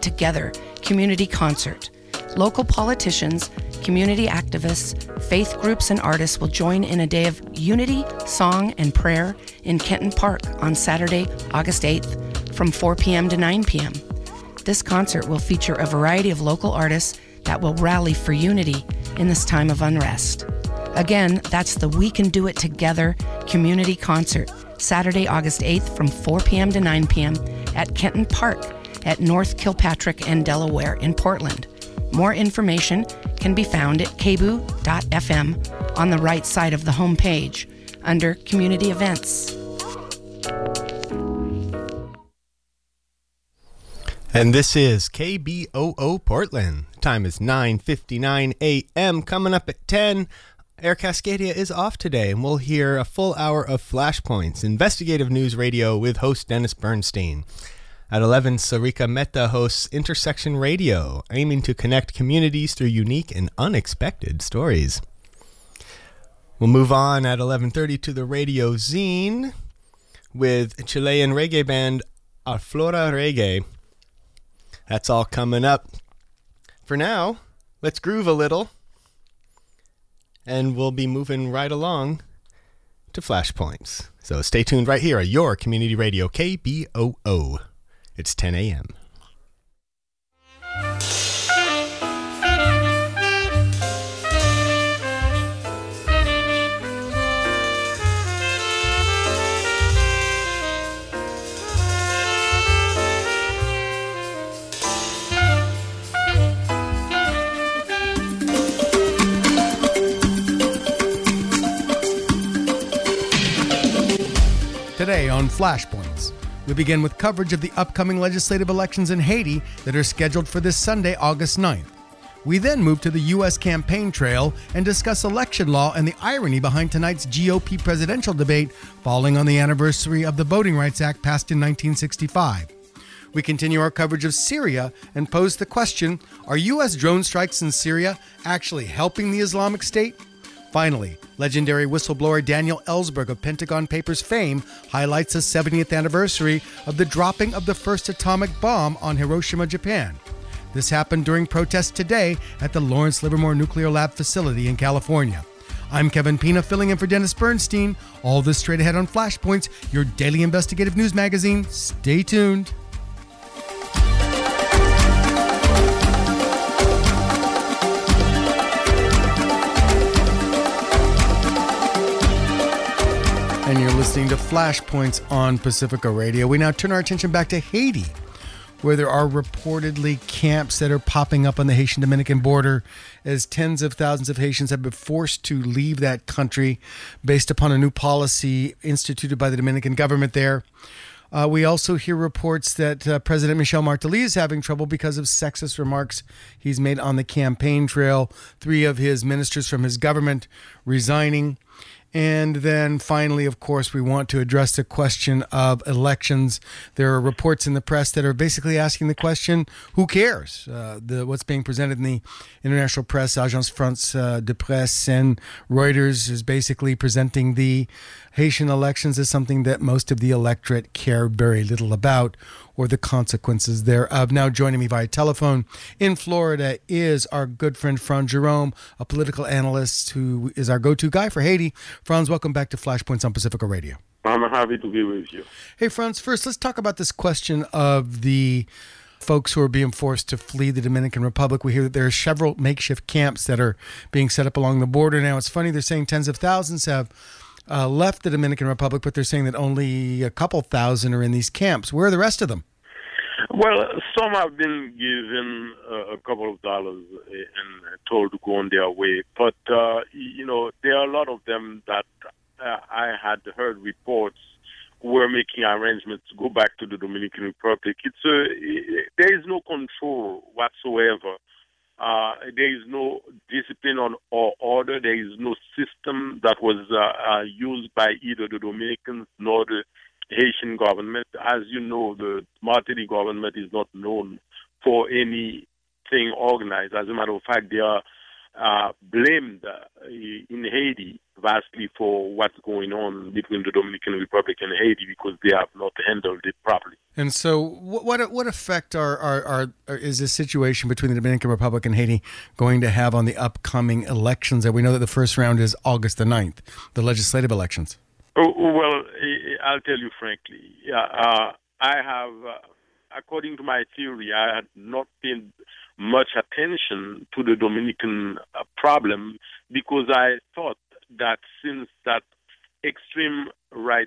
Together community concert. Local politicians, community activists, faith groups, and artists will join in a day of unity, song, and prayer in Kenton Park on Saturday, August 8th from 4 p.m. to 9 p.m. This concert will feature a variety of local artists that will rally for unity in this time of unrest. Again, that's the We Can Do It Together community concert, Saturday, August 8th from 4 p.m. to 9 p.m. at Kenton Park at North Kilpatrick and Delaware in Portland. More information can be found at kboo.fm on the right side of the homepage under Community Events. And this is KBOO Portland. Time is 9:59 a.m. Coming up at 10, Air Cascadia is off today, and we'll hear a full hour of Flashpoints, investigative news radio with host Dennis Bernstein. At 11, Sarika Mehta hosts Intersection Radio, aiming to connect communities through unique and unexpected stories. We'll move on at 11:30 to the Radio Zine with Chilean reggae band Aflora Reggae. That's all coming up. For now, let's groove a little, and we'll be moving right along to Flashpoints. So stay tuned right here at your community radio, KBOO. It's 10 a.m. Today on Flashpoints, we begin with coverage of the upcoming legislative elections in Haiti that are scheduled for this Sunday, August 9th. We then move to the U.S. campaign trail and discuss election law and the irony behind tonight's GOP presidential debate falling on the anniversary of the Voting Rights Act passed in 1965. We continue our coverage of Syria and pose the question, are U.S. drone strikes in Syria actually helping the Islamic State? Finally, legendary whistleblower Daniel Ellsberg of Pentagon Papers fame highlights the 70th anniversary of the dropping of the first atomic bomb on Hiroshima, Japan. This happened during protests today at the Lawrence Livermore Nuclear Lab facility in California. I'm Kevin Pina, filling in for Dennis Bernstein. All this straight ahead on Flashpoints, your daily investigative news magazine. Stay tuned. And you're listening to Flashpoints on Pacifica Radio. We now turn our attention back to Haiti, where there are reportedly camps that are popping up on the Haitian-Dominican border as tens of thousands of Haitians have been forced to leave that country based upon a new policy instituted by the Dominican government there. We also hear reports that President Michel Martelly is having trouble because of sexist remarks he's made on the campaign trail. 3 of his ministers from his government resigning. And then finally, of course, we want to address the question of elections. There are reports in the press that are basically asking the question, who cares? What's being presented in the international press, Agence France de Presse and Reuters, is basically presenting the Haitian elections as something that most of the electorate care very little about, or the consequences thereof. Now joining me via telephone in Florida is our good friend Franz Jerome, a political analyst who is our go-to guy for Haiti. Franz, welcome back to Flashpoints on Pacifica Radio. I'm happy to be with you. Hey, Franz, first let's talk about this question of the folks who are being forced to flee the Dominican Republic. We hear that there are several makeshift camps that are being set up along the border now. It's funny, they're saying tens of thousands have left the Dominican Republic, but they're saying that only a couple thousand are in these camps. Where are the rest of them? Well, some have been given a couple of dollars and told to go on their way. But, there are a lot of them that I had heard reports were making arrangements to go back to the Dominican Republic. There is no control whatsoever. There is no discipline or order. There is no system that was used by either the Dominicans nor the Haitian government. As you know, the Martelly government is not known for anything organized. As a matter of fact, they are blamed in Haiti vastly for what's going on between the Dominican Republic and Haiti because they have not handled it properly. And so, what effect is this situation between the Dominican Republic and Haiti going to have on the upcoming elections? And we know that the first round is August the 9th, the legislative elections. Well, I'll tell you frankly, I have, according to my theory, I had not paid much attention to the Dominican problem because I thought that since that extreme right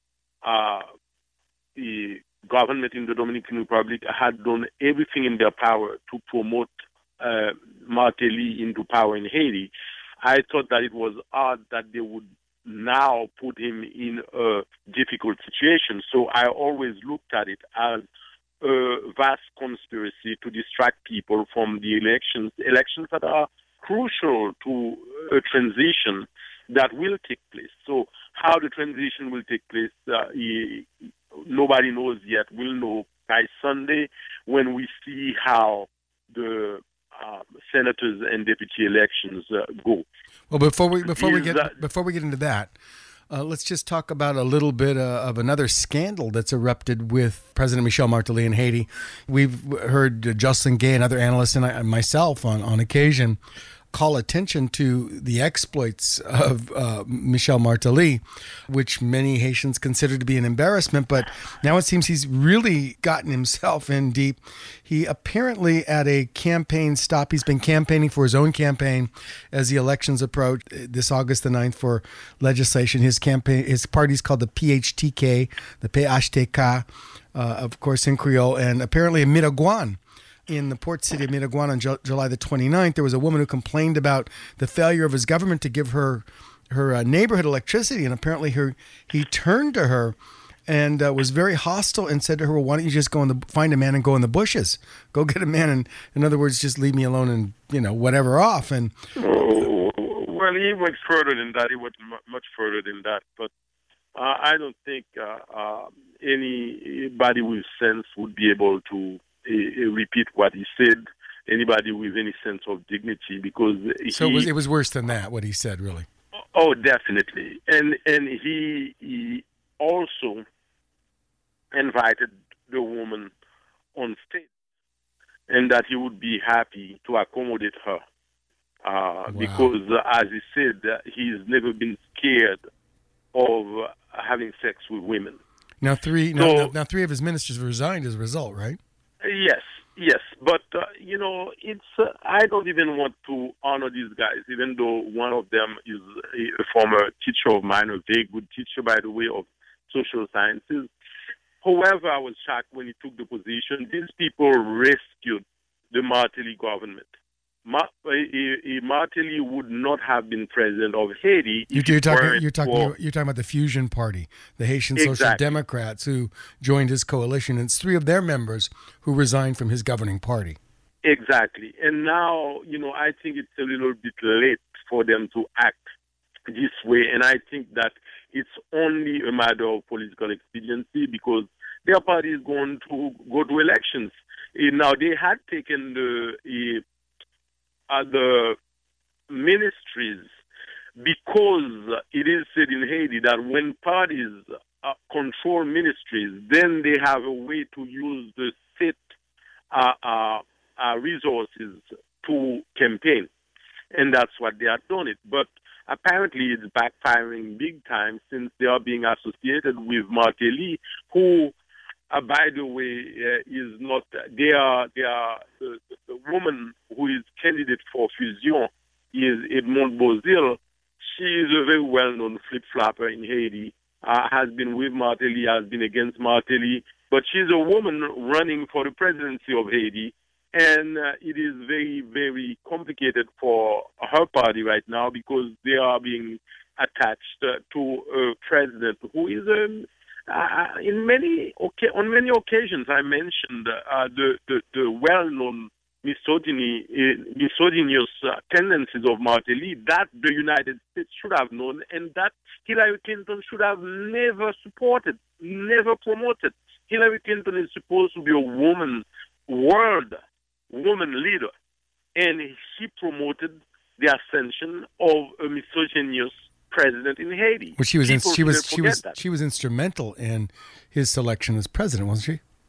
the government in the Dominican Republic had done everything in their power to promote Martelly into power in Haiti, I thought that it was odd that they would now put him in a difficult situation. So I always looked at it as a vast conspiracy to distract people from the elections that are crucial to a transition that will take place. So how the transition will take place, nobody knows yet. We'll know by Sunday when we see how the senators and deputy elections go. Well, before we get into that, let's just talk about a little bit of another scandal that's erupted with President Michel Martelly in Haiti. We've heard Jocelyn Gay and other analysts and myself on occasion call attention to the exploits of Michel Martelly, which many Haitians consider to be an embarrassment. But now it seems he's really gotten himself in deep. He apparently at a campaign stop, he's been campaigning for his own campaign as the elections approach this August the 9th for legislation. His party's called the PHTK, the PHTK, of course in Creole, and apparently in Miraguan. In the port city of Miraguan on July the 29th, there was a woman who complained about the failure of his government to give her neighborhood electricity, and apparently he turned to her and was very hostile and said to her, well, why don't you just find a man and go in the bushes? Go get a man and, in other words, just leave me alone and, whatever off. And well, he went further than that. He went much further than that. But I don't think anybody with sense would be able to repeat what he said, anybody with any sense of dignity, because it was worse than that, what he said, really. Oh, definitely. And he also invited the woman on stage, and that he would be happy to accommodate her. Because, as he said, he's never been scared of having sex with women. Now, three of his ministers resigned as a result, right? Yes, but it's. I don't even want to honor these guys, even though one of them is a former teacher of mine, a very good teacher, by the way, of social sciences. However, I was shocked when he took the position. These people rescued the Martelly government. Martelly would not have been president of Haiti. You're talking about the Fusion Party, the Haitian Social Democrats who joined his coalition. And it's three of their members who resigned from his governing party. Exactly. And now, I think it's a little bit late for them to act this way. And I think that it's only a matter of political expediency because their party is going to go to elections. Now, they had taken the ministries because it is said in Haiti that when parties control ministries, then they have a way to use the state resources to campaign. And that's what they are doing it. But apparently it's backfiring big time since they are being associated with Martelly, who by the way, is not. They are the woman who is candidate for Fusion is Edmond Bozil. She is a very well-known flip-flopper in Haiti. Has been with Martelly, has been against Martelly, but she's a woman running for the presidency of Haiti, and it is very, very complicated for her party right now because they are being attached to a president who is on many occasions, I mentioned the well-known misogynous tendencies of Martelly that the United States should have known and that Hillary Clinton should have never supported, never promoted. Hillary Clinton is supposed to be a woman leader, and she promoted the ascension of a misogynous president in Haiti. Well, she was instrumental in his selection as president, wasn't she?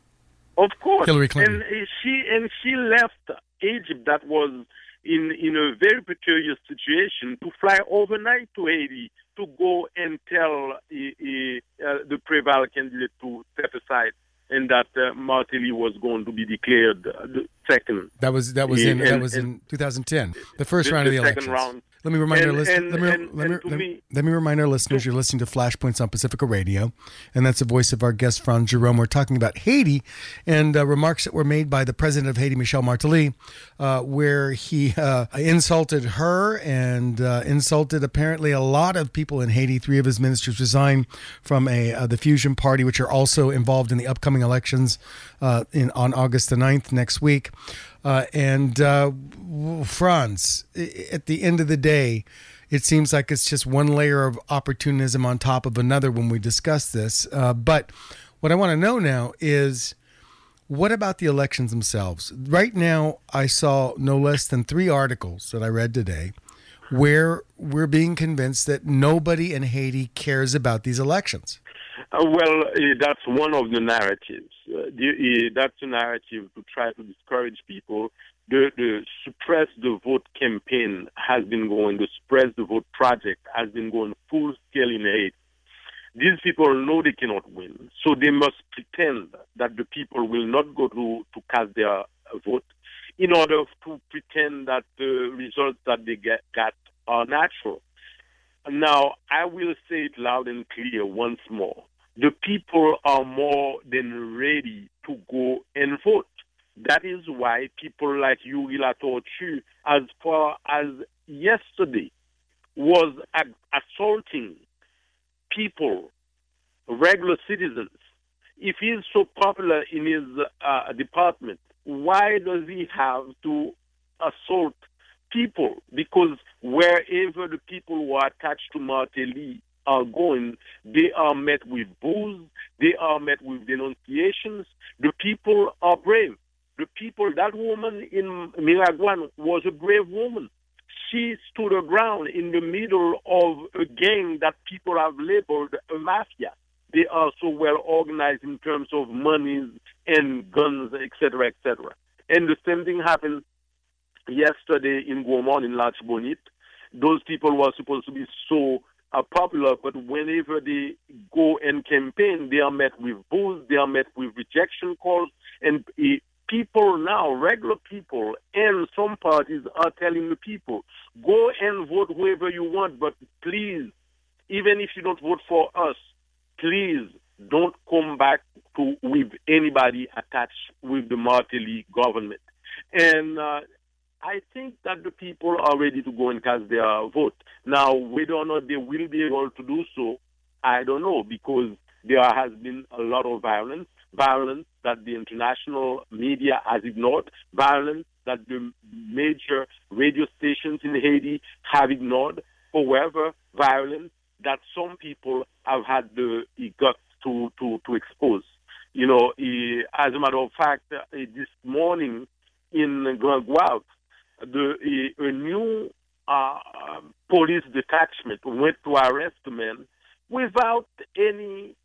Of course. Hillary Clinton. And she left Egypt, that was in a very precarious situation, to fly overnight to Haiti to go and tell the Preval candidate to step aside, and that Martelly was going to be declared the second. That was in 2010, the first round of the elections. Second round. Let me remind our listeners. Let me remind our listeners. You're listening to Flashpoints on Pacifica Radio, and that's the voice of our guest Franz Jerome. We're talking about Haiti and remarks that were made by the president of Haiti, Michel Martelly, where he insulted her and insulted apparently a lot of people in Haiti. 3 of his ministers resigned from the Fusion Party, which are also involved in the upcoming elections on August the 9th next week. Franz, at the end of the day, it seems like it's just one layer of opportunism on top of another when we discuss this. But what I want to know now is, what about the elections themselves? Right now, I saw no less than 3 articles that I read today where we're being convinced that nobody in Haiti cares about these elections. That's one of the narratives. That's a narrative to try to discourage people. The Suppress the Vote campaign has been going, the Suppress the Vote project has been going full scale in Haiti. These people know they cannot win, so they must pretend that the people will not go to cast their vote in order to pretend that the results that they got are natural. Now, I will say it loud and clear once more. The people are more than ready to go and vote. That is why people like Yuri Latortue, as far as yesterday, was assaulting people, regular citizens. If he's so popular in his department, why does he have to assault people? Because wherever the people who are attached to Martelly are going, they are met with boos, they are met with denunciations. The people are brave. The people, that woman in Miragwan was a brave woman. She stood her ground in the middle of a gang that people have labeled a mafia. They are so well organized in terms of monies and guns, etc., etc. And the same thing happened yesterday in Gaumont, in L'Artibonite. Those people were supposed to be so popular, but whenever they go and campaign, they are met with boos, they are met with rejection calls, and people now, regular people, and some parties are telling the people, go and vote whoever you want, but please, even if you don't vote for us, please don't come back with anybody attached with the Martelly government. And I think that the people are ready to go and cast their vote. Now, whether or not they will be able to do so, I don't know, because there has been a lot of violence that the international media has ignored, violence that the major radio stations in Haiti have ignored, however, violence that some people have had the guts to expose. You know, as a matter of fact, this morning in Grand Guave, a new police detachment went to arrest a man without any,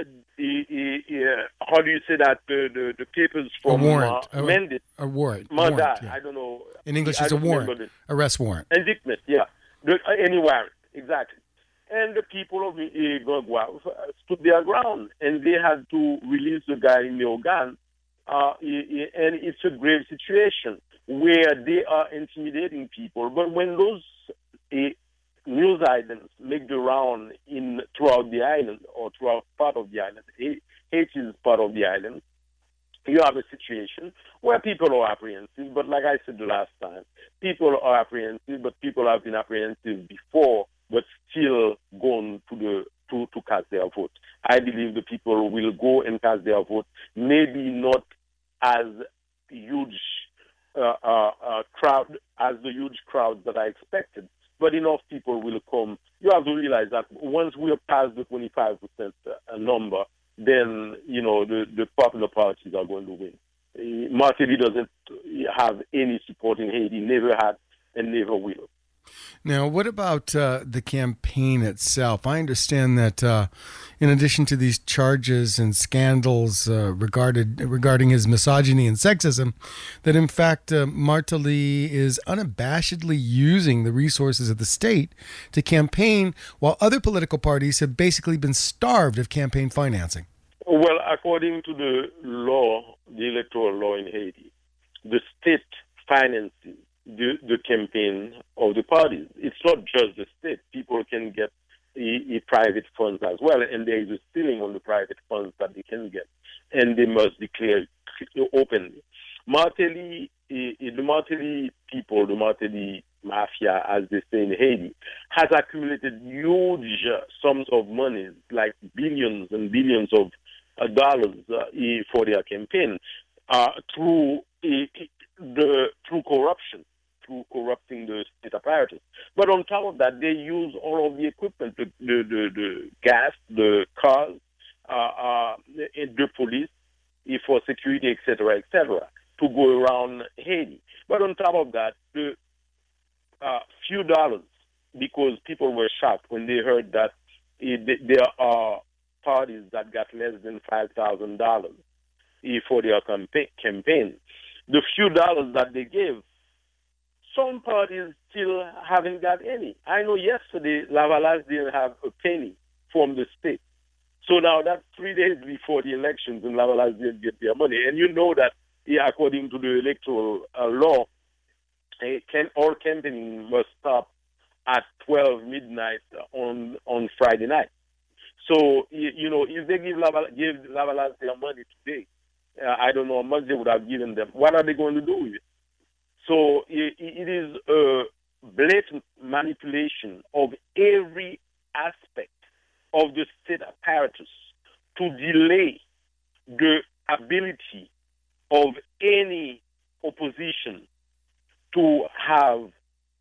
how do you say that, the papers from a warrant, mandate. A warrant. Mandat, yeah. I don't know. In English, it's a warrant, arrest warrant. Indictment, yeah. Any warrant, exactly. And the people of Grand Guave stood their ground, and they had to release the guy in the organ. And it's a grave situation where they are intimidating people. But when those news items make the round throughout the island or throughout part of the island, Haiti is part of the island, you have a situation where people are apprehensive. But like I said the last time, people are apprehensive, but people have been apprehensive before, but still gone to cast their vote. I believe the people will go and cast their vote, maybe not as huge crowd as the huge crowd that I expected, but enough people will come. You have to realize that once we are past the 25% number, then, you know, the popular parties are going to win. Martelly doesn't have any support in Haiti, never had and never will. Now, what about the campaign itself? I understand that in addition to these charges and scandals regarding his misogyny and sexism, that in fact Martelly is unabashedly using the resources of the state to campaign, while other political parties have basically been starved of campaign financing. Well, according to the law, the electoral law in Haiti, the state finances the campaign of the parties. It's not just the state. People can get private funds as well, and there is a ceiling on the private funds that they can get, and they must declare openly. Martelly, the Martelly people, the Martelly mafia, as they say in Haiti, has accumulated huge sums of money, like billions and billions of dollars for their campaign through corruption, through corrupting the state apparatus. But on top of that, they use all of the equipment, the gas, the cars, the police, for security, etc., to go around Haiti. But on top of that, the few dollars, because people were shocked when they heard that there are parties that got less than $5,000 for their campaign. The few dollars that they gave, some parties still haven't got any. I know yesterday Lavalas didn't have a penny from the state. So now that's 3 days before the elections and Lavalas didn't get their money. And you know that according to the electoral law, all campaigning must stop at 12 midnight on Friday night. So, if they give Lavalas their money today, I don't know how much they would have given them. What are they going to do with it? So it is a blatant manipulation of every aspect of the state apparatus to delay the ability of any opposition to have